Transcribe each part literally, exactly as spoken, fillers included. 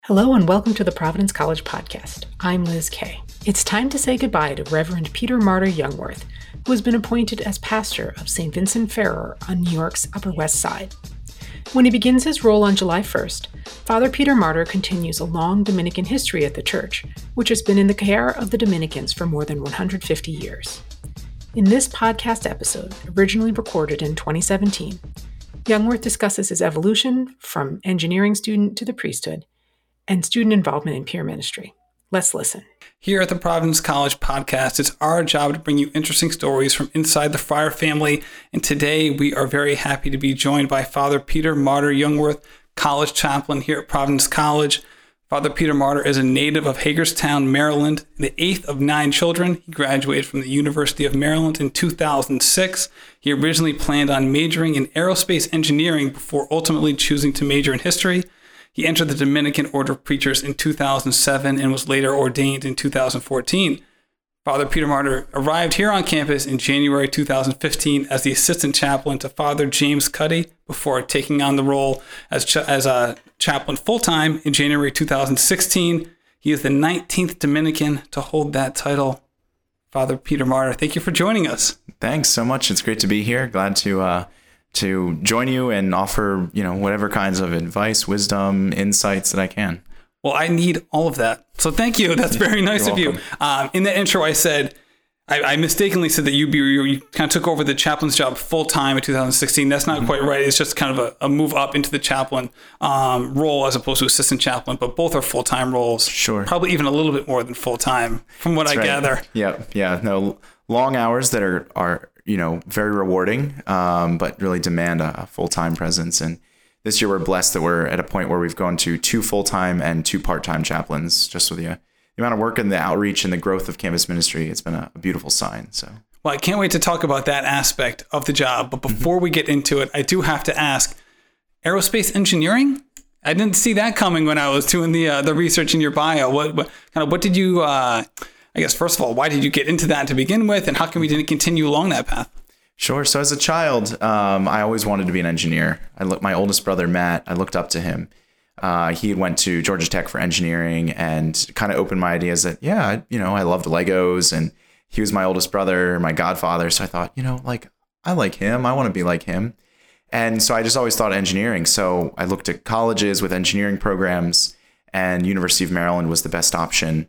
Hello and welcome to the Providence College Podcast. I'm Liz Kay. It's time to say goodbye to Reverend Peter Martyr Youngworth, who has been appointed as pastor of Saint Vincent Ferrer on New York's Upper West Side. When he begins his role on July first, Father Peter Martyr continues a long Dominican history at the church, which has been in the care of the Dominicans for more than one hundred fifty years. In this podcast episode, originally recorded in twenty seventeen, Youngworth discusses his evolution from engineering student to the priesthood and student involvement in peer ministry. Let's listen. Here at the Providence College Podcast, it's our job to bring you interesting stories from inside the Friar family. And today we are very happy to be joined by Father Peter Martyr Youngworth, college chaplain here at Providence College. Father Peter Martyr is a native of Hagerstown, Maryland, the eighth of nine children. He graduated from the University of Maryland in two thousand six. He originally planned on majoring in aerospace engineering before ultimately choosing to major in history. He entered the Dominican Order of Preachers in two thousand seven and was later ordained in two thousand fourteen. Father Peter Martyr arrived here on campus in January two thousand fifteen as the assistant chaplain to Father James Cuddy before taking on the role as ch- as a chaplain full-time in January two thousand sixteen. He is the nineteenth Dominican to hold that title. Father Peter Martyr, thank you for joining us. Thanks so much. It's great to be here. Glad to uh, to join you and offer, you know, whatever kinds of advice, wisdom, insights that I can. Well, I need all of that. So thank you. That's very nice of you. Um, in the intro, I said, I, I mistakenly said that you, be, you kind of took over the chaplain's job full time in two thousand sixteen. That's not mm-hmm. quite right. It's just kind of a, a move up into the chaplain um, role as opposed to assistant chaplain, but both are full time roles. Sure. Probably even a little bit more than full time from what That's I right. gather. Yeah. Yeah. No, long hours that are, are, you know, very rewarding, um, but really demand a, a full-time presence. And this year we're blessed that we're at a point where we've gone to two full-time and two part-time chaplains just with the, uh, the amount of work and the outreach and the growth of campus ministry. It's been a, a beautiful sign. So, well, I can't wait to talk about that aspect of the job. But before we get into it, I do have to ask, aerospace engineering? I didn't see that coming when I was doing the uh, the research in your bio. What, what kind of what did you? Uh, I guess, first of all, why did you get into that to begin with? And how come we didn't continue along that path? Sure. So as a child, um, I always wanted to be an engineer. I look, my oldest brother, Matt, I looked up to him. Uh, he went to Georgia Tech for engineering and kind of opened my ideas that, yeah, I, you know, I loved Legos and he was my oldest brother, my godfather. So I thought, you know, like, I like him. I want to be like him. And so I just always thought engineering. So I looked at colleges with engineering programs and University of Maryland was the best option.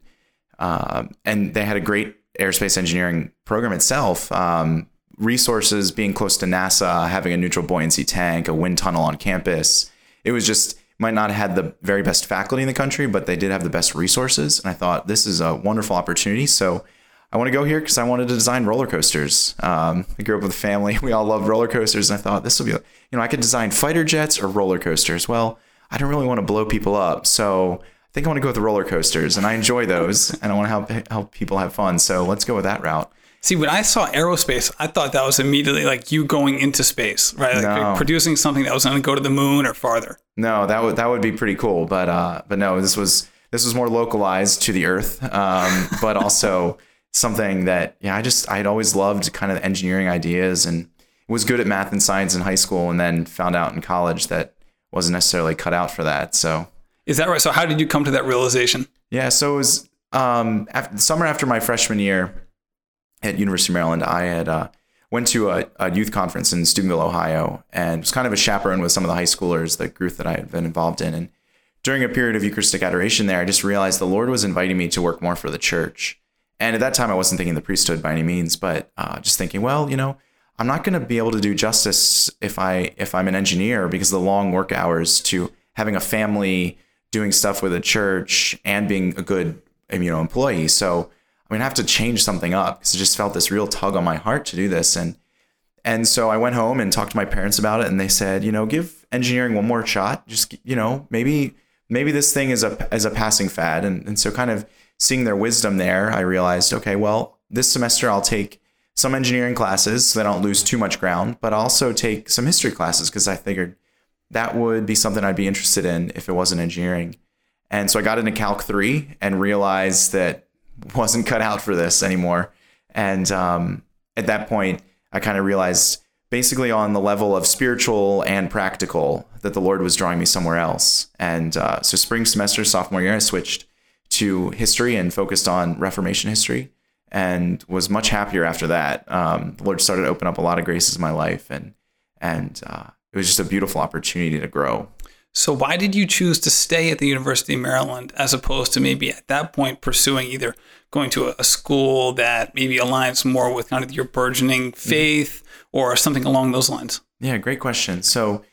Uh, and they had a great aerospace engineering program itself. Um, resources, being close to NASA, having a neutral buoyancy tank, a wind tunnel on campus. It was just, might not have had the very best faculty in the country, but they did have the best resources. And I thought, this is a wonderful opportunity. So I want to go here because I wanted to design roller coasters. Um, I grew up with a family. We all loved roller coasters. And I thought, this will be, you know, I could design fighter jets or roller coasters. Well, I don't really want to blow people up. So I think I want to go with the roller coasters, and I enjoy those, and I want to help help people have fun. So let's go with that route. See, when I saw aerospace, I thought that was immediately like you going into space, right? Like no. producing something that was going to go to the moon or farther. No, that would that would be pretty cool, but uh, but no, this was this was more localized to the Earth, um, but also something that yeah, I just I had always loved kind of engineering ideas, and was good at math and science in high school, and then found out in college that wasn't necessarily cut out for that. So. Is that right? So how did you come to that realization? Yeah, so it was um, after, summer after my freshman year at University of Maryland, I had uh, went to a, a youth conference in Steubenville, Ohio, and was kind of a chaperone with some of the high schoolers, the group that I had been involved in. And during a period of Eucharistic adoration there, I just realized the Lord was inviting me to work more for the church. And at that time, I wasn't thinking the priesthood by any means, but uh, just thinking, well, you know, I'm not going to be able to do justice if I if I'm an engineer because of the long work hours to having a family, doing stuff with a church and being a good, you know, employee. So I'm gonna have to change something up because I just felt this real tug on my heart to do this. And and so I went home and talked to my parents about it, and they said, you know, give engineering one more shot. Just, you know, maybe maybe this thing is a is a passing fad. And and so kind of seeing their wisdom there, I realized, okay, well, this semester I'll take some engineering classes so that I don't lose too much ground, but also take some history classes because I figured that would be something I'd be interested in if it wasn't engineering. And so I got into Calc three and realized that wasn't cut out for this anymore. And um, at that point, I kind of realized basically on the level of spiritual and practical, that the Lord was drawing me somewhere else. And uh, so spring semester, sophomore year, I switched to history and focused on Reformation history, and was much happier after that. Um, the Lord started to open up a lot of graces in my life, and and uh, it was just a beautiful opportunity to grow. So why did you choose to stay at the University of Maryland as opposed to maybe at that point pursuing either going to a, a school that maybe aligns more with kind of your burgeoning faith or something along those lines? Yeah, great question. So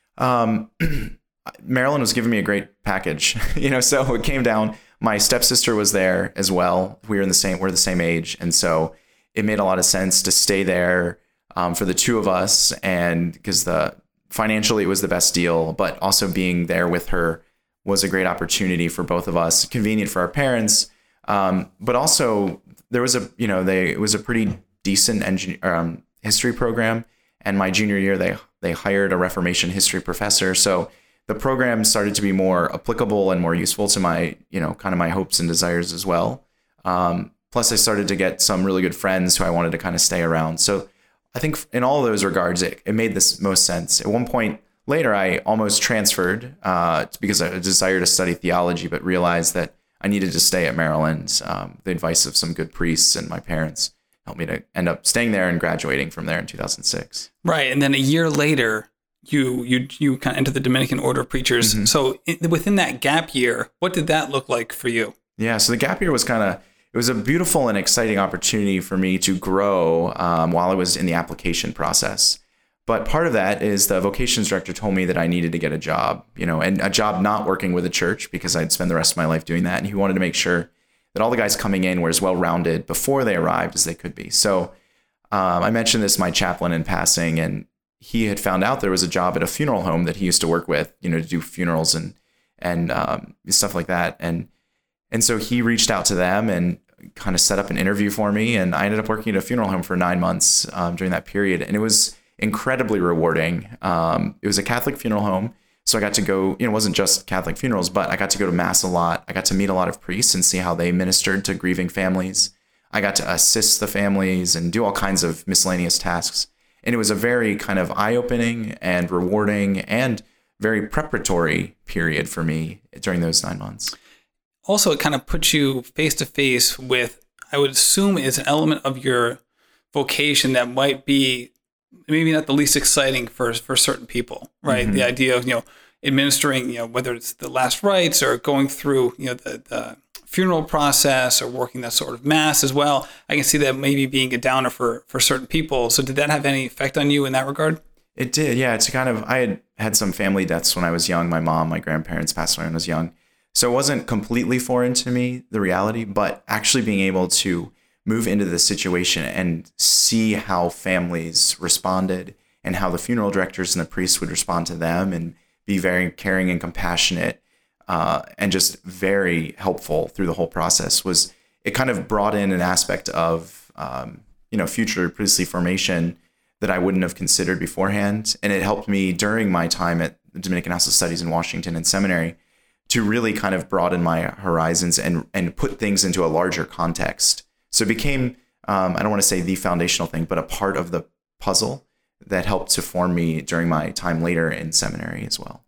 um, Maryland was giving me a great package, you know, so it came down. My stepsister was there as well. We were in the same, we're the same age. And so it made a lot of sense to stay there um, for the two of us. And because the financially it was the best deal, but also being there with her was a great opportunity for both of us, convenient for our parents. Um, but also there was a, you know, they, it was a pretty decent engineer, um, history program. And my junior year, they, they hired a Reformation history professor. So the program started to be more applicable and more useful to my, you know, kind of my hopes and desires as well. Um, plus I started to get some really good friends who I wanted to kind of stay around. So I think in all of those regards, it, it made this most sense. At one point later, I almost transferred uh, because I had a desire to study theology, but realized that I needed to stay at Maryland. Um, the advice of some good priests and my parents helped me to end up staying there and graduating from there in two thousand six. Right. And then a year later, you you you kind of entered the Dominican Order of Preachers. Mm-hmm. So it, within that gap year, what did that look like for you? Yeah. So the gap year was kind of, it was a beautiful and exciting opportunity for me to grow um, while I was in the application process. But part of that is the vocations director told me that I needed to get a job, you know, and a job not working with a church, because I'd spend the rest of my life doing that. And he wanted to make sure that all the guys coming in were as well-rounded before they arrived as they could be. So um, I mentioned this to my chaplain in passing, and he had found out there was a job at a funeral home that he used to work with, you know, to do funerals and and um, stuff like that. And and so he reached out to them and kind of set up an interview for me. And I ended up working at a funeral home for nine months um, during that period. And it was incredibly rewarding. Um, it was a Catholic funeral home. So I got to go, you know, it wasn't just Catholic funerals, but I got to go to mass a lot. I got to meet a lot of priests and see how they ministered to grieving families. I got to assist the families and do all kinds of miscellaneous tasks. And it was a very kind of eye-opening and rewarding and very preparatory period for me during those nine months. Also, it kind of puts you face to face with, I would assume, is an element of your vocation that might be maybe not the least exciting for for certain people, right? Mm-hmm. The idea of, you know, administering, you know, whether it's the last rites or going through, you know, the, the funeral process or working that sort of mass as well. I can see that maybe being a downer for for certain people. So did that have any effect on you in that regard? It did, yeah. It's kind of, I had had some family deaths when I was young. My mom, my grandparents passed away when I was young. So it wasn't completely foreign to me, the reality, but actually being able to move into the situation and see how families responded and how the funeral directors and the priests would respond to them and be very caring and compassionate uh, and just very helpful through the whole process was, it kind of brought in an aspect of, um, you know, future priestly formation that I wouldn't have considered beforehand. And it helped me during my time at the Dominican House of Studies in Washington and seminary to really kind of broaden my horizons and, and put things into a larger context. So it became, um, I don't want to say the foundational thing, but a part of the puzzle that helped to form me during my time later in seminary as well.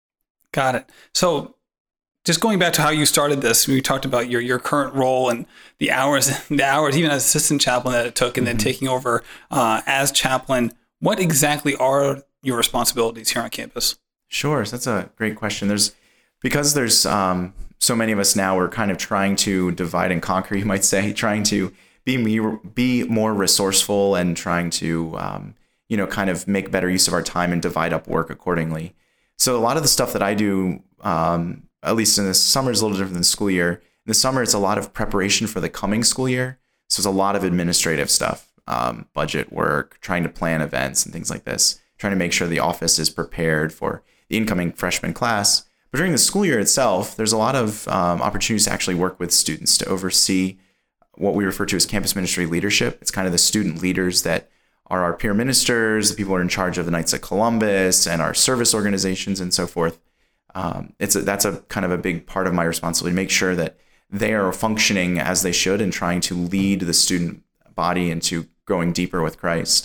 Got it. So just going back to how you started this, we talked about your, your current role and the hours, the hours, even as assistant chaplain that it took, and then mm-hmm. taking over uh, as chaplain. What exactly are your responsibilities here on campus? Sure. So that's a great question. There's, because there's um, so many of us now, we're kind of trying to divide and conquer, you might say, trying to be be more resourceful and trying to, um, you know, kind of make better use of our time and divide up work accordingly. So a lot of the stuff that I do, um, at least in the summer, is a little different than the school year. In the summer, it's a lot of preparation for the coming school year. So it's a lot of administrative stuff, um, budget work, trying to plan events and things like this, trying to make sure the office is prepared for the incoming freshman class. But during the school year itself, there's a lot of um, opportunities to actually work with students to oversee what we refer to as campus ministry leadership. It's kind of the student leaders that are our peer ministers, the people who are in charge of the Knights of Columbus and our service organizations and so forth. Um, it's a, that's a kind of a big part of my responsibility to make sure that they are functioning as they should and trying to lead the student body into growing deeper with Christ.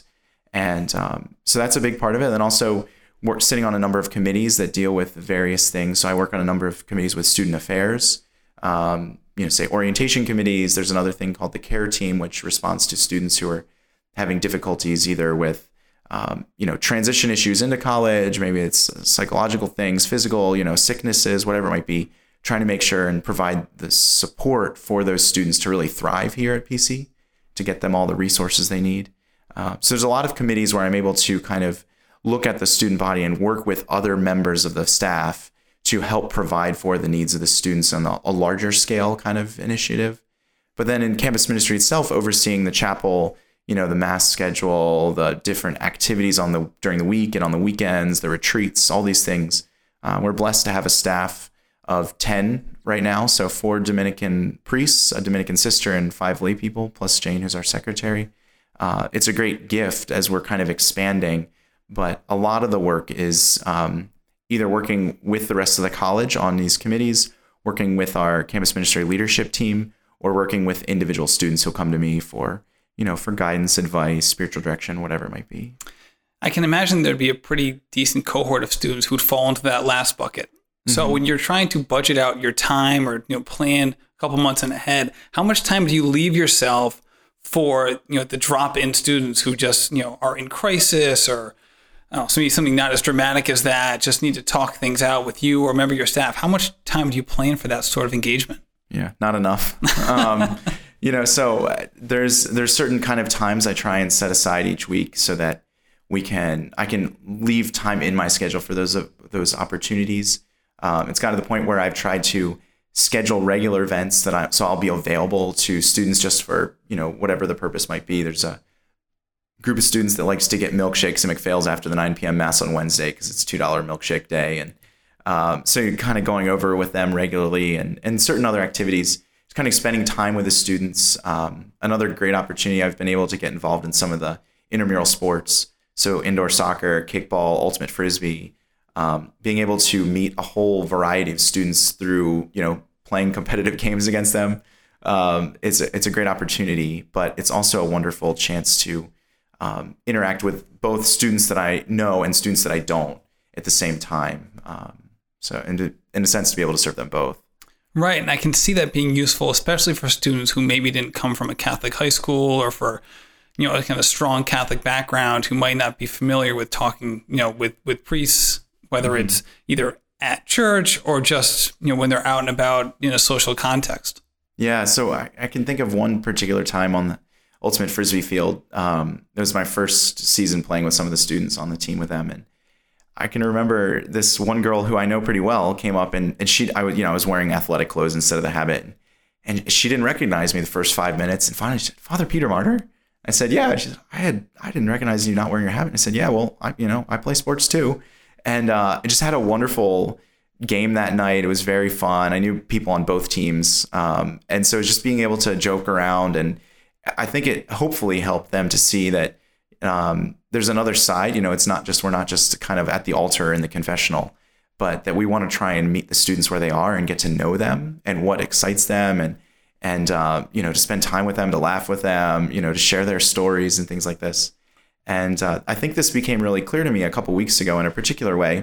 And um, so that's a big part of it. And also we're sitting on a number of committees that deal with various things. So I work on a number of committees with student affairs, um, you know, say orientation committees. There's another thing called the care team, which responds to students who are having difficulties either with, um, you know, transition issues into college. Maybe it's psychological things, physical, you know, sicknesses, whatever it might be, trying to make sure and provide the support for those students to really thrive here at P C, to get them all the resources they need. Uh, so there's a lot of committees where I'm able to kind of look at the student body and work with other members of the staff to help provide for the needs of the students on a, a larger scale kind of initiative. But then in campus ministry itself, overseeing the chapel, you know, the mass schedule, the different activities on the during the week and on the weekends, the retreats, all these things. Uh, we're blessed to have a staff of ten right now. So four Dominican priests, a Dominican sister, and five lay people, plus Jane, who's our secretary. Uh, it's a great gift as we're kind of expanding. But a lot of the work is um, either working with the rest of the college on these committees, working with our campus ministry leadership team, or working with individual students who'll come to me for, you know, for guidance, advice, spiritual direction, whatever it might be. I can imagine there'd be a pretty decent cohort of students who'd fall into that last bucket. Mm-hmm. So when you're trying to budget out your time or, you know, plan a couple months in ahead, how much time do you leave yourself for, you know, the drop-in students who just, you know, are in crisis or oh, so maybe something not as dramatic as that, just need to talk things out with you or a member of your staff? How much time do you plan for that sort of engagement? Yeah, not enough. um, you know, so there's there's certain kind of times I try and set aside each week so that we can I can leave time in my schedule for those those opportunities. Um, it's gotten to the point where I've tried to schedule regular events that I so I'll be available to students just for, you know, whatever the purpose might be. There's a group of students that likes to get milkshakes and McPhail's after the nine p.m. mass on Wednesday because it's two dollars milkshake day. And um, so you're kind of going over with them regularly and, and certain other activities, just kind of spending time with the students. Um, another great opportunity, I've been able to get involved in some of the intramural sports. So indoor soccer, kickball, ultimate frisbee, um, being able to meet a whole variety of students through, you know, playing competitive games against them. Um, it's a, it's a great opportunity, but it's also a wonderful chance to Um, interact with both students that I know and students that I don't at the same time. Um, so in, to, in a sense, to be able to serve them both. Right. And I can see that being useful, especially for students who maybe didn't come from a Catholic high school or for, you know, a kind of strong Catholic background who might not be familiar with talking, you know, with, with priests, whether mm-hmm. it's either at church or just, you know, when they're out and about in a social context. Yeah. So I, I can think of one particular time on the ultimate frisbee field. Um, it was my first season playing with some of the students on the team with them. And I can remember this one girl who I know pretty well came up and, and she, I was, you know, I was wearing athletic clothes instead of the habit. And she didn't recognize me the first five minutes. And finally she said, "Father Peter Martyr?" I said, "Yeah." She said, I had, I didn't recognize you not wearing your habit. I said, "Yeah, well, I, you know, I play sports too." And uh, I just had a wonderful game that night. It was very fun. I knew people on both teams. Um, and so just being able to joke around, and I think it hopefully helped them to see that um, there's another side. You know, it's not just, we're not just kind of at the altar in the confessional, but that we want to try and meet the students where they are and get to know them and what excites them, and, and uh, you know, to spend time with them, to laugh with them, you know, to share their stories and things like this. And uh, I think this became really clear to me a couple weeks ago in a particular way.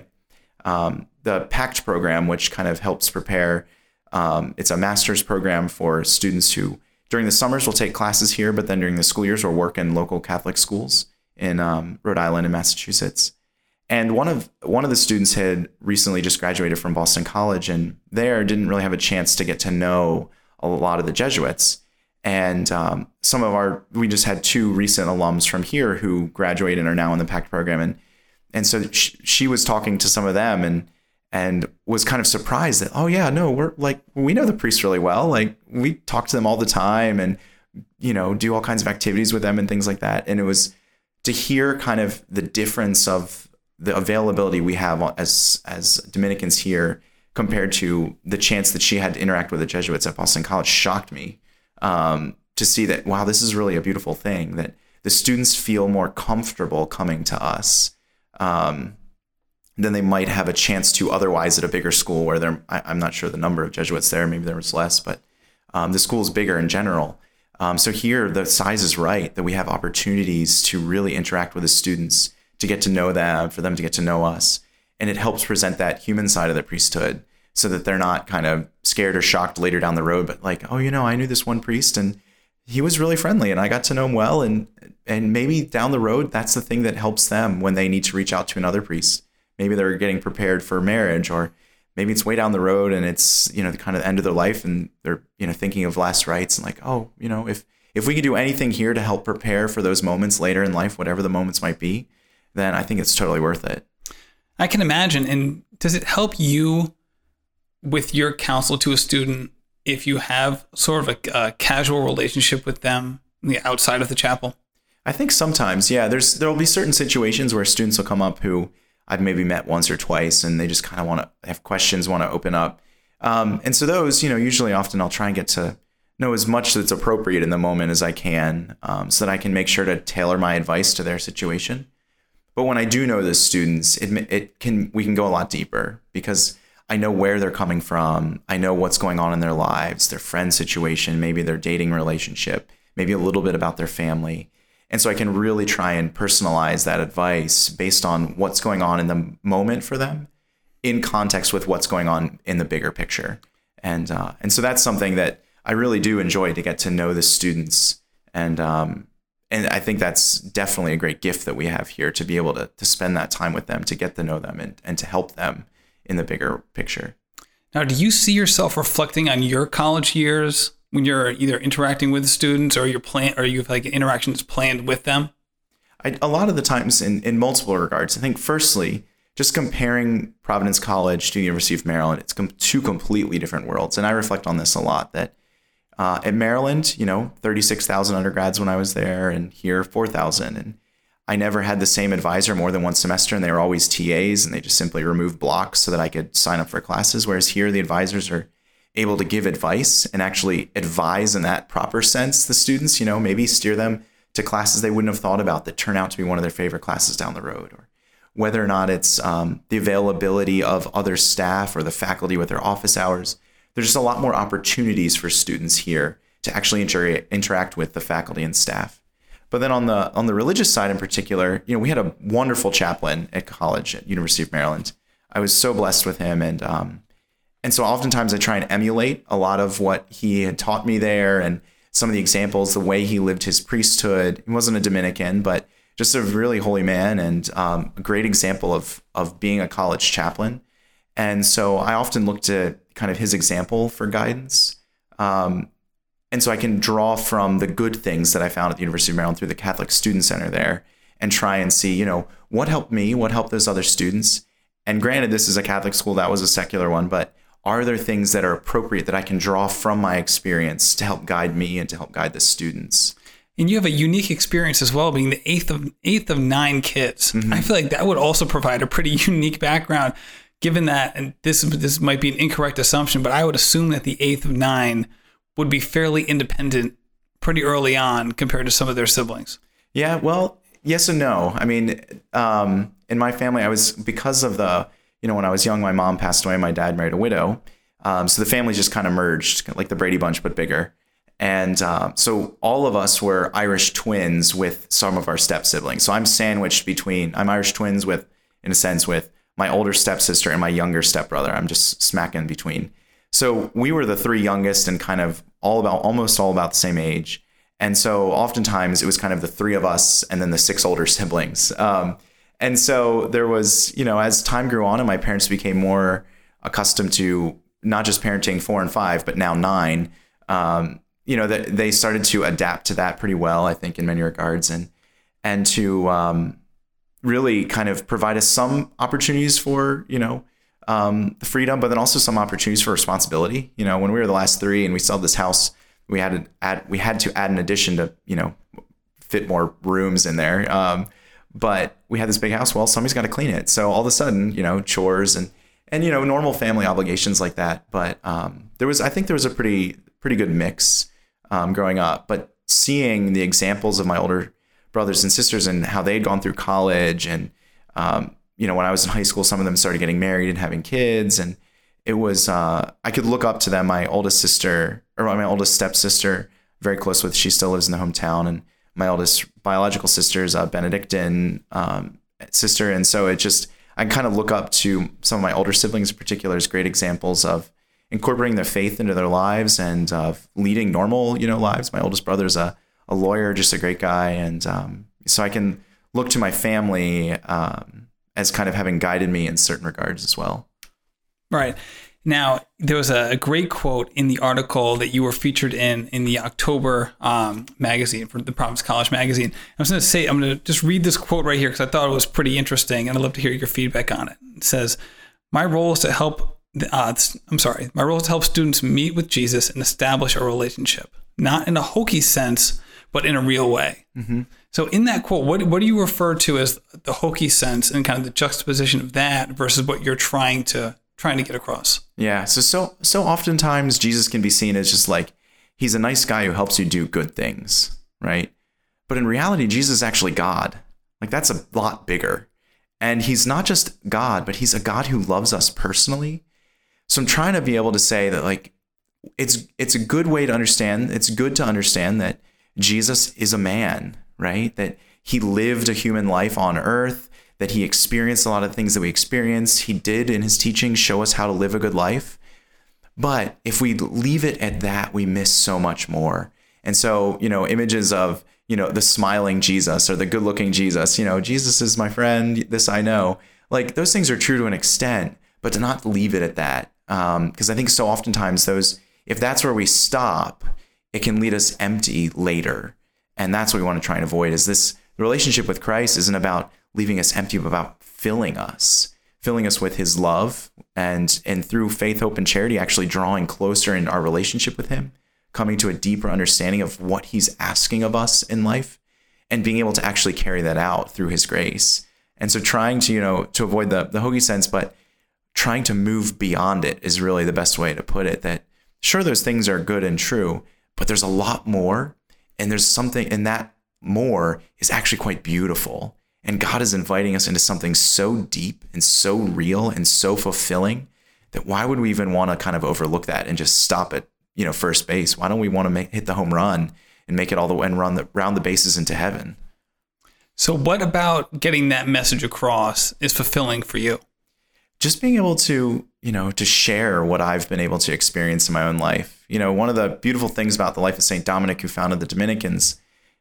Um, the PACT program, which kind of helps prepare, um, it's a master's program for students who during the summers will take classes here, but then during the school years will work in local Catholic schools in um, Rhode Island and Massachusetts. And one of one of the students had recently just graduated from Boston College, and there didn't really have a chance to get to know a lot of the Jesuits. And um, some of our, we just had two recent alums from here who graduated and are now in the PACT program. And and so she, she was talking to some of them and and was kind of surprised that, oh yeah, no, we're like, we know the priests really well. Like we talk to them all the time and, you know, do all kinds of activities with them and things like that. And it was to hear kind of the difference of the availability we have as, as Dominicans here compared to the chance that she had to interact with the Jesuits at Boston College shocked me. Um, to see that, wow, this is really a beautiful thing, that the students feel more comfortable coming to us um, than they might have a chance to otherwise at a bigger school where there, I, I'm not sure the number of Jesuits there, maybe there was less, but um, the school is bigger in general. Um, so here, the size is right, that we have opportunities to really interact with the students, to get to know them, for them to get to know us. And it helps present that human side of the priesthood so that they're not kind of scared or shocked later down the road, but like, oh, you know, I knew this one priest and he was really friendly and I got to know him well. And and maybe down the road, that's the thing that helps them when they need to reach out to another priest. Maybe they're getting prepared for marriage, or maybe it's way down the road and it's, you know, the kind of end of their life and they're, you know, thinking of last rites and like, oh, you know, if if we could do anything here to help prepare for those moments later in life, whatever the moments might be, then I think it's totally worth it. I can imagine. And does it help you with your counsel to a student if you have sort of a, a casual relationship with them outside of the chapel? I think sometimes, yeah, there's there'll be certain situations where students will come up who I've maybe met once or twice and they just kind of want to have questions, want to open up. Um, and so those, you know, usually often I'll try and get to know as much that's appropriate in the moment as I can, um, so that I can make sure to tailor my advice to their situation. But when I do know the students, it it can we can go a lot deeper because I know where they're coming from. I know what's going on in their lives, their friend situation, maybe their dating relationship, maybe a little bit about their family. And so I can really try and personalize that advice based on what's going on in the moment for them in context with what's going on in the bigger picture. And uh, and so that's something that I really do enjoy, to get to know the students. And um, and I think that's definitely a great gift that we have here, to be able to to spend that time with them, to get to know them and, and to help them in the bigger picture. Now, do you see yourself reflecting on your college years when you're either interacting with students or you're plan or you have like interactions planned with them? I, a lot of the times in, in multiple regards. I think firstly, just comparing Providence College to the University of Maryland, it's com- two completely different worlds. And I reflect on this a lot, that uh, at Maryland, you know, thirty-six thousand undergrads when I was there, and here four thousand. And I never had the same advisor more than one semester, and they were always T As, and they just simply removed blocks so that I could sign up for classes. Whereas here, the advisors are able to give advice and actually advise in that proper sense the students, you know, maybe steer them to classes they wouldn't have thought about that turn out to be one of their favorite classes down the road, or whether or not it's um, the availability of other staff or the faculty with their office hours. There's just a lot more opportunities for students here to actually inter- interact with the faculty and staff. But then on the on the religious side in particular, you know, we had a wonderful chaplain at college at University of Maryland. I was so blessed with him, and um, and so oftentimes I try and emulate a lot of what he had taught me there, and some of the examples, the way he lived his priesthood. He wasn't a Dominican, but just a really holy man, and um, a great example of of being a college chaplain. And so I often look to kind of his example for guidance. Um, And so I can draw from the good things that I found at the University of Maryland through the Catholic Student Center there, and try and see, you know, what helped me, what helped those other students. And granted, this is a Catholic school, that was a secular one, but are there things that are appropriate that I can draw from my experience to help guide me and to help guide the students? And you have a unique experience as well, being the eighth of eighth of nine kids. Mm-hmm. I feel like that would also provide a pretty unique background, given that, and this this might be an incorrect assumption, but I would assume that the eighth of nine would be fairly independent pretty early on compared to some of their siblings. Yeah, well, yes and no. I mean, um, in my family, I was, because of the, you know, when I was young, my mom passed away, my dad married a widow. Um, so the family just kind of merged, like the Brady Bunch, but bigger. And uh, so all of us were Irish twins with some of our step siblings. So I'm sandwiched between, I'm Irish twins with, in a sense, with my older stepsister and my younger stepbrother. I'm just smack in between. So we were the three youngest and kind of all about, almost all about the same age. And so oftentimes it was kind of the three of us and then the six older siblings. Um, and so there was, you know, as time grew on and my parents became more accustomed to not just parenting four and five, but now nine, um, you know, that they started to adapt to that pretty well, I think, in many regards, and, and to um, really kind of provide us some opportunities for, you know, Um, the freedom, but then also some opportunities for responsibility. You know, when we were the last three and we sold this house, we had to add, we had to add an addition to, you know, fit more rooms in there. Um, but we had this big house. Well, somebody's got to clean it. So all of a sudden, you know, chores and, and, you know, normal family obligations like that. But um, there was, I think there was a pretty, pretty good mix um, growing up, but seeing the examples of my older brothers and sisters and how they'd gone through college, and, um, you know, when I was in high school, some of them started getting married and having kids, and it was, uh, I could look up to them. My oldest sister, or my oldest stepsister, very close with. She still lives in the hometown, and my oldest biological sister is a Benedictine um, sister. And so it just, I kind of look up to some of my older siblings in particular as great examples of incorporating their faith into their lives and of leading normal, you know, lives. My oldest brother's a, a lawyer, just a great guy. And um, so I can look to my family um, as kind of having guided me in certain regards as well. Right. Now, there was a great quote in the article that you were featured in in the October um, magazine, for the Providence College magazine. I was going to say, I'm going to just read this quote right here because I thought it was pretty interesting, and I'd love to hear your feedback on it. It says, my role is to help, uh, I'm sorry, my role is to help students meet with Jesus and establish a relationship, not in a hokey sense, but in a real way. Mm-hmm. So in that quote, what what do you refer to as the hokey sense and kind of the juxtaposition of that versus what you're trying to trying to get across? Yeah. So, so, so oftentimes Jesus can be seen as just like, he's a nice guy who helps you do good things. Right. But in reality, Jesus is actually God. Like, that's a lot bigger. And he's not just God, but he's a God who loves us personally. So I'm trying to be able to say that, like, it's, it's a good way to understand. It's good to understand that Jesus is a man, right? That he lived a human life on earth, that he experienced a lot of things that we experience. He did in his teaching show us how to live a good life. But if we leave it at that, we miss so much more. And so, you know, images of, you know, the smiling Jesus or the good looking Jesus, you know, Jesus is my friend, this I know. Like, those things are true to an extent, but to not leave it at that. Um, because I think so oftentimes those, if that's where we stop, it can lead us empty later. And that's what we want to try and avoid, is this relationship with Christ isn't about leaving us empty, but about filling us, filling us with his love, and and through faith, hope, and charity, actually drawing closer in our relationship with him, coming to a deeper understanding of what he's asking of us in life, and being able to actually carry that out through his grace. And so trying to, you know, to avoid the, the hokey sense, but trying to move beyond it is really the best way to put it. That sure, those things are good and true, but there's a lot more, and there's something, and that more is actually quite beautiful. And God is inviting us into something so deep and so real and so fulfilling that why would we even want to kind of overlook that and just stop at, you know, first base? Why don't we want to make, hit the home run and make it all the way and run the round the bases into heaven? So what about getting that message across is fulfilling for you? Just being able to, you know, to share what I've been able to experience in my own life. You know, one of the beautiful things about the life of Saint Dominic, who founded the Dominicans,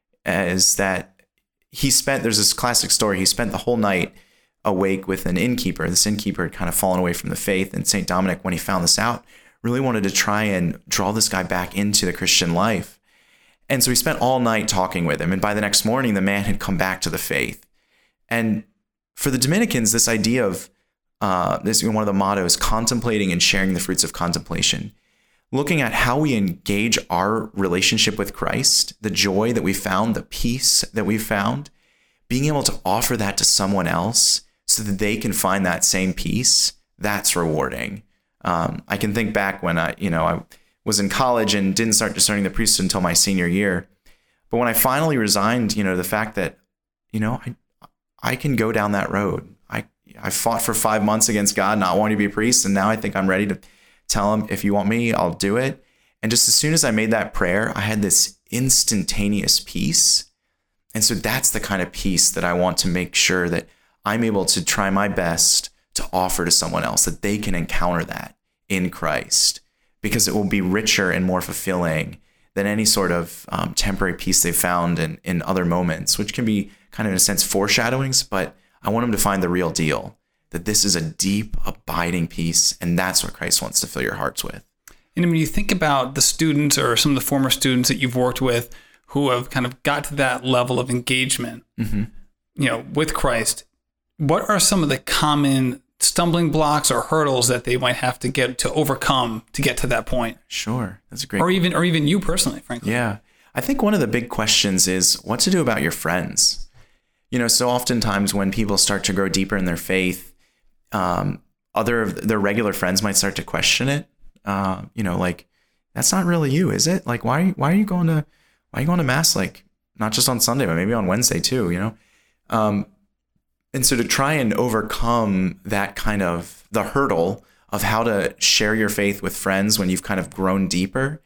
is that he spent, there's this classic story, he spent the whole night awake with an innkeeper. This innkeeper had kind of fallen away from the faith. And Saint Dominic, when he found this out, really wanted to try and draw this guy back into the Christian life. And so he spent all night talking with him. And by the next morning, the man had come back to the faith. And for the Dominicans, this idea of, uh, this one of the mottos, contemplating and sharing the fruits of contemplation, looking at how we engage our relationship with Christ, the joy that we found, the peace that we found, being able to offer that to someone else so that they can find that same peace, that's rewarding. Um, I can think back when I, you know, I was in college and didn't start discerning the priesthood until my senior year. But when I finally resigned, you know, the fact that, you know, I, I can go down that road. I, I fought for five months against God, not wanting to be a priest. And now I think I'm ready to tell him, if you want me, I'll do it. And just as soon as I made that prayer, I had this instantaneous peace. And so that's the kind of peace that I want to make sure that I'm able to try my best to offer to someone else, that they can encounter that in Christ, because it will be richer and more fulfilling than any sort of um, temporary peace they found in, in other moments, which can be kind of, in a sense, foreshadowings. But I want them to find the real deal, that this is a deep, abiding peace, and that's what Christ wants to fill your hearts with. And when you think about the students or some of the former students that you've worked with who have kind of got to that level of engagement, mm-hmm. you know, with Christ, what are some of the common stumbling blocks or hurdles that they might have to get to overcome to get to that point? Sure, that's a great. Or even, or even you personally, frankly. Yeah, I think one of the big questions is what to do about your friends. You know, so oftentimes when people start to grow deeper in their faith, um, other of their regular friends might start to question it. Uh, you know, like, that's not really you, is it? Like, why, why are you going to, why are you going to mass? Like, not just on Sunday, but maybe on Wednesday too, you know? Um, and so to try and overcome that kind of the hurdle of how to share your faith with friends when you've kind of grown deeper,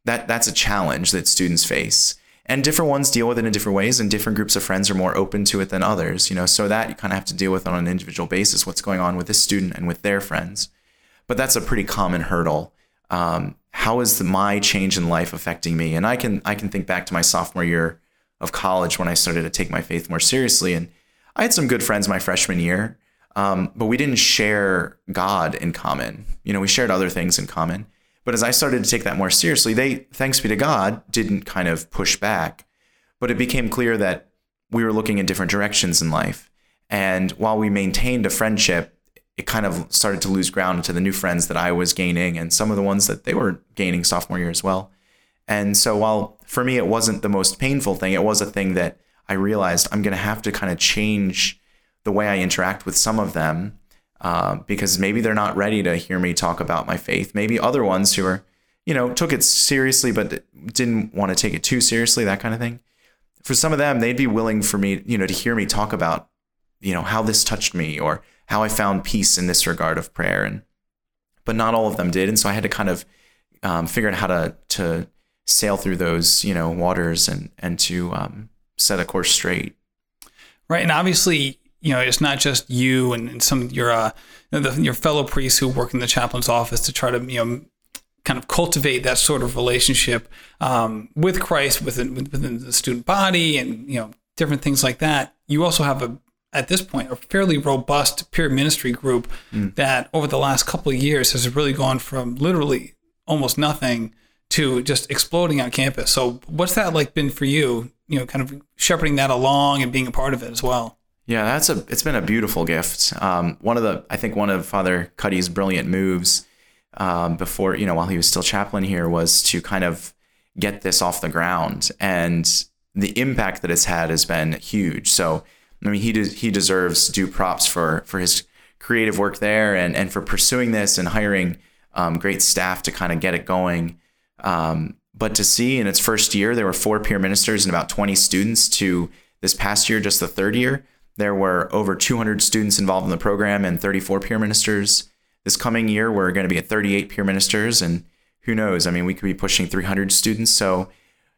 that that's a challenge that students face. And different ones deal with it in different ways, and different groups of friends are more open to it than others, you know, so that you kind of have to deal with on an individual basis, what's going on with this student and with their friends. But that's a pretty common hurdle. Um, how is the, my change in life affecting me? And I can I can think back to my sophomore year of college when I started to take my faith more seriously. And I had some good friends my freshman year, um, but we didn't share God in common. You know, we shared other things in common. But as I started to take that more seriously, they, thanks be to God, didn't kind of push back. But it became clear that we were looking in different directions in life. And while we maintained a friendship, it kind of started to lose ground to the new friends that I was gaining and some of the ones that they were gaining sophomore year as well. And so while for me, it wasn't the most painful thing, it was a thing that I realized I'm going to have to kind of change the way I interact with some of them. Uh, because maybe they're not ready to hear me talk about my faith. Maybe other ones who are, you know, took it seriously, but didn't want to take it too seriously, that kind of thing. For some of them, they'd be willing for me, you know, to hear me talk about, you know, how this touched me or how I found peace in this regard of prayer. And, but not all of them did. And so I had to kind of um, figure out how to, to sail through those, you know, waters and, and to um, set a course straight. Right. And obviously, you know, it's not just you and, and some of your uh, the, your fellow priests who work in the chaplain's office to try to, you know, kind of cultivate that sort of relationship um, with Christ within within the student body and, you know, different things like that. You also have a at this point a fairly robust peer ministry group mm. that over the last couple of years has really gone from literally almost nothing to just exploding on campus. So what's that like been for you? You know, kind of shepherding that along and being a part of it as well. Yeah, that's a. It's been a beautiful gift. Um, one of the, I think one of Father Cuddy's brilliant moves um, before, you know, while he was still chaplain here, was to kind of get this off the ground, and the impact that it's had has been huge. So, I mean, he de- he deserves due props for for his creative work there, and and for pursuing this and hiring um, great staff to kind of get it going. Um, but to see in its first year, there were four peer ministers and about twenty students. To this past year, just the third year, there were over two hundred students involved in the program and thirty-four peer ministers. This coming year, we're going to be at thirty-eight peer ministers, and who knows? I mean, we could be pushing three hundred students. So,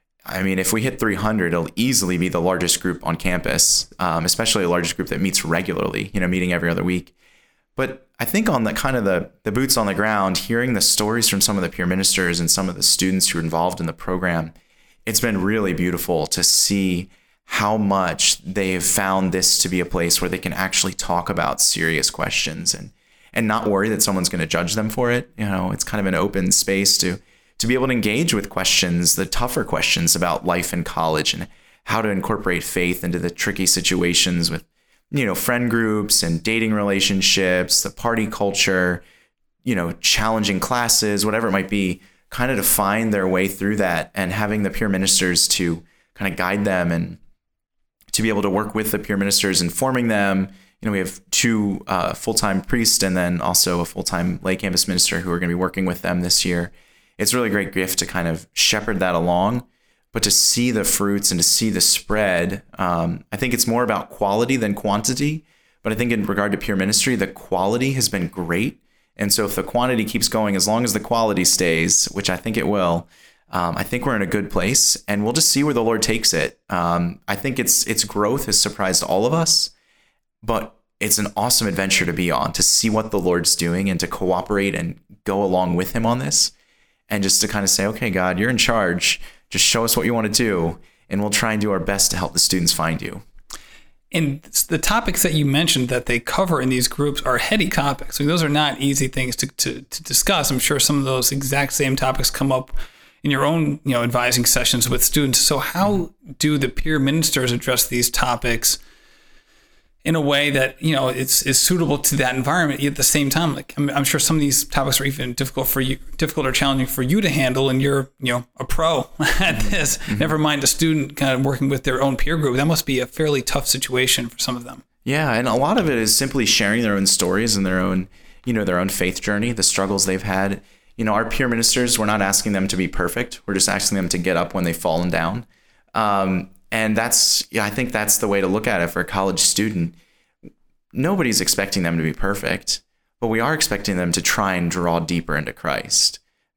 I mean, if we hit three hundred, it'll easily be the largest group on campus, um, especially the largest group that meets regularly, you know, meeting every other week. But I think on the kind of the, the boots on the ground, hearing the stories from some of the peer ministers and some of the students who are involved in the program, it's been really beautiful to see how much they've found this to be a place where they can actually talk about serious questions and and not worry that someone's going to judge them for it. You know, it's kind of an open space to to be able to engage with questions, the tougher questions about life in college and how to incorporate faith into the tricky situations with, you know, friend groups and dating relationships, the party culture, you know, challenging classes, whatever it might be, kind of to find their way through that, and having the peer ministers to kind of guide them and to be able to work with the peer ministers, informing them. You know, we have two uh, full-time priests and then also a full-time lay campus minister who are going to be working with them this year. It's a really great gift to kind of shepherd that along, but to see the fruits and to see the spread. Um, I think it's more about quality than quantity, but I think in regard to peer ministry, the quality has been great. And so if the quantity keeps going, as long as the quality stays, which I think it will, Um, I think we're in a good place, and we'll just see where the Lord takes it. Um, I think its its growth has surprised all of us, but it's an awesome adventure to be on, to see what the Lord's doing and to cooperate and go along with him on this, and just to kind of say, okay, God, you're in charge. Just show us what you want to do, and we'll try and do our best to help the students find you. And the topics that you mentioned that they cover in these groups are heady topics. I mean, those are not easy things to, to, to discuss. I'm sure some of those exact same topics come up in your own, you know, advising sessions with students. So how do the peer ministers address these topics in a way that, you know, it's is suitable to that environment? At the same time, like I'm, I'm sure some of these topics are even difficult for you, difficult or challenging for you to handle, and you're, you know, a pro at this. Mm-hmm. Never mind a student kind of working with their own peer group. That must be a fairly tough situation for some of them. Yeah, and a lot of it is simply sharing their own stories and their own, you know, their own faith journey, the struggles they've had. You know, our peer ministers, we're not asking them to be perfect. We're just asking them to get up when they've fallen down. Um, and that's, yeah, I think that's the way to look at it for a college student. Nobody's expecting them to be perfect, but we are expecting them to try and draw deeper into Christ.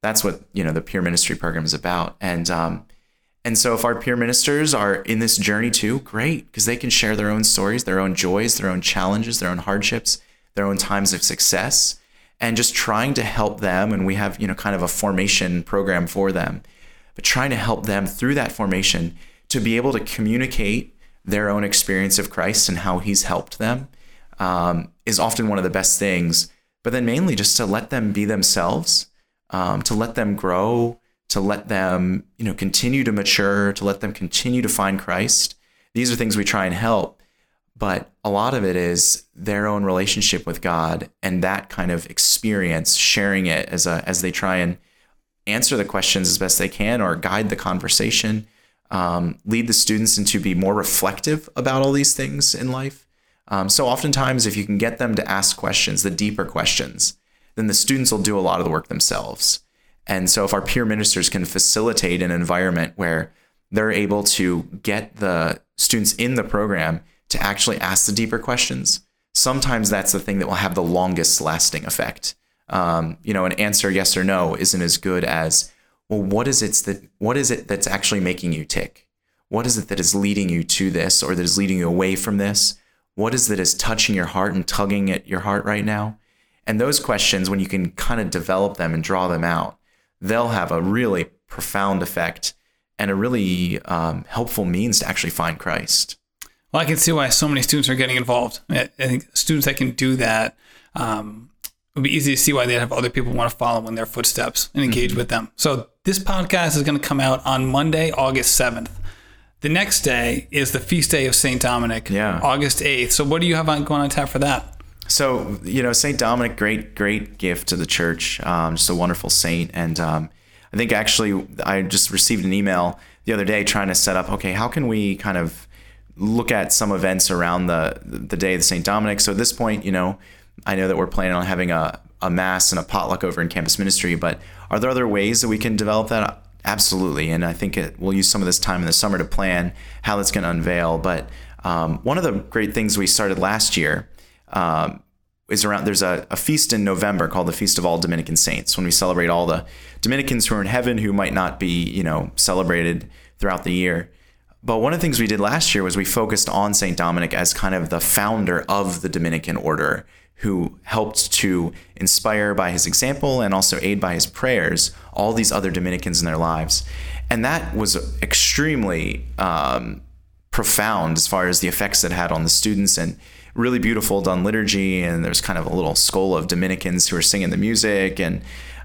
that's what, you know, the peer ministry program is about. And, um, and so if our peer ministers are in this journey too, great, because they can share their own stories, their own joys, their own challenges, their own hardships, their own times of success, and just trying to help them. And we have, you know, kind of a formation program for them, but trying to help them through that formation to be able to communicate their own experience of Christ and how he's helped them, um, is often one of the best things. But then mainly just to let them be themselves, um, to let them grow, to let them, you know, continue to mature, to let them continue to find Christ. These are things we try and help. But a lot of it is their own relationship with God and that kind of experience, sharing it as a as they try and answer the questions as best they can or guide the conversation, um, lead the students into be more reflective about all these things in life. Um, so oftentimes, if you can get them to ask questions, the deeper questions, then the students will do a lot of the work themselves. And so if our peer ministers can facilitate an environment where they're able to get the students in the program to actually ask the deeper questions, sometimes that's the thing that will have the longest lasting effect. Um, you know, an answer yes or no isn't as good as, well, what is it that what is it that's actually making you tick? What is it that is leading you to this or that is leading you away from this? What is it that is touching your heart and tugging at your heart right now? And those questions, when you can kind of develop them and draw them out, they'll have a really profound effect and a really um, helpful means to actually find Christ. Well, I can see why so many students are getting involved. I think students that can do that, um, it would be easy to see why they'd have other people want to follow in their footsteps and engage mm-hmm. with them. So this podcast is going to come out on Monday, August seventh. The next day is the feast day of Saint Dominic, yeah. August eighth. So what do you have on, going on tap for that? So, you know, Saint Dominic, great, great gift to the church, um, just a wonderful saint. And um, I think actually I just received an email the other day trying to set up, okay, how can we kind of look at some events around the the day of Saint Dominic? So at this point, you know, I know that we're planning on having a, a mass and a potluck over in campus ministry, but are there other ways that we can develop that? Absolutely. And I think it, we'll use some of this time in the summer to plan how that's going to unveil. But um, one of the great things we started last year um, is around, there's a, a feast in November called the Feast of All Dominican Saints, when we celebrate all the Dominicans who are in heaven who might not be, you know, celebrated throughout the year. But one of the things we did last year was we focused on Saint Dominic as kind of the founder of the Dominican order, who helped to inspire by his example and also aid by his prayers all these other Dominicans in their lives. And that was extremely um, profound as far as the effects it had on the students, and really beautiful done liturgy. And there's kind of a little school of Dominicans who are singing the music. And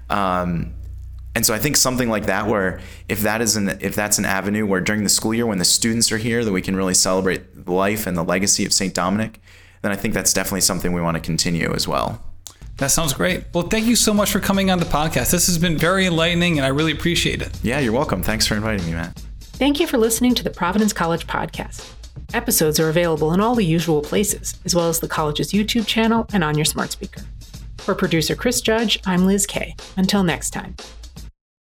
um, and so I think something like that, where if that is an if that's an avenue where during the school year when the students are here, that we can really celebrate the life and the legacy of Saint Dominic, then I think that's definitely something we want to continue as well. That sounds great. Well, thank you so much for coming on the podcast. This has been very enlightening, and I really appreciate it. Yeah, you're welcome. Thanks for inviting me, Matt. Thank you for listening to the Providence College podcast. Episodes are available in all the usual places, as well as the college's YouTube channel and on your smart speaker. For producer Chris Judge, I'm Liz Kay. Until next time.